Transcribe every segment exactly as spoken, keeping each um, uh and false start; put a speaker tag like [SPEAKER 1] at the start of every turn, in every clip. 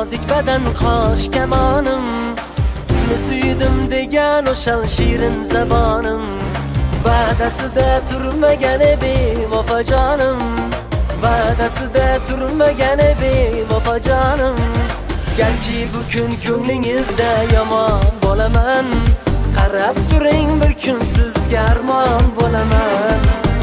[SPEAKER 1] nozik badan qosh kamonim, sizni suydim degan o'shal shirin zabonim, va'dasida turmagan bevafo jonim, va'dasida turmagan bevafo jonim. Garchi bu kun ko'nglingizda yomon bo'laman, qarab turing bir kun sizga armon bo'laman.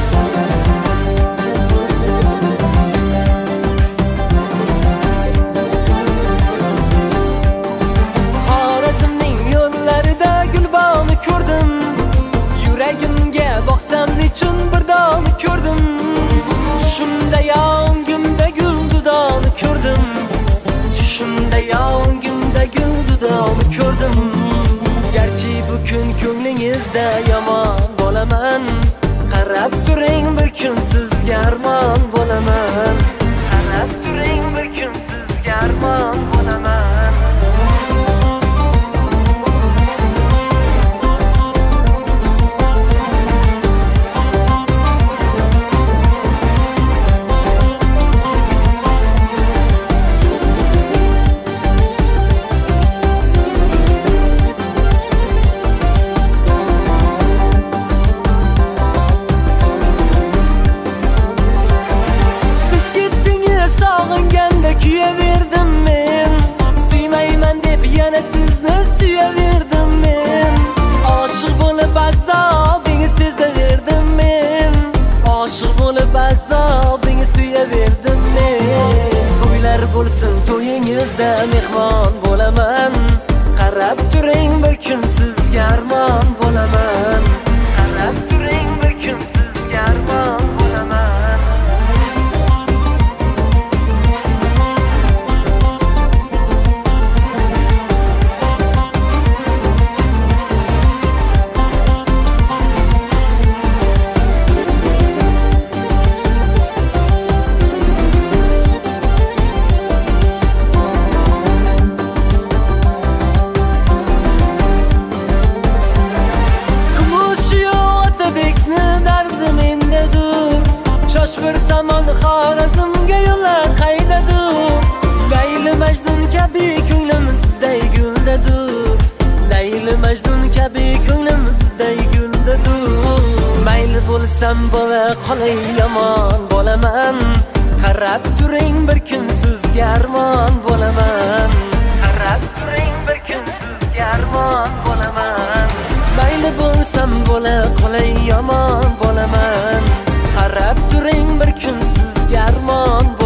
[SPEAKER 1] Xorazmning yo'llarida gulbonni ko'rdim, yuragimga boqsam nechun bir donni ko'rdim. Tushimda yongimda gul dudoni ko'rdim, tushimda yongimda gul dudoni ko'rdim. Garchi bu kun ko'nglingizda yomon bo'laman, qarab turing bir kun sizga armon bo'laman. Qarab turing bir kun sizga armon bo'laman. Kuyaverdim men, suymayman deb yana sizni suyaverdim men. Oshiq bo'lib azobingiz sezaverdim men, oshiq bo'lib azobingiz tuyaverdim men. To'ylar bo'lsin to'yingizda mehmon bo'laman, qarab turing bir kun sizga armon bo'laman. Qarab turing bir kun sizga armon bo'laman. Bir tomon Xorazmga yo'llar qaydadur, Layli Majnun kabi ko'nglimizday guldadur, Layli Majnun kabi ko'nglimizday guldadur. Mayli bo'lsam bo'la qolay yomon bo'laman, qarab turing bir kun sizga armon bo'laman. Qarab turing bir kun sizga armon bo'laman. Mayli bo'lsam bo'la qolay yomon bo'laman, qarab turing bir kun sizga armon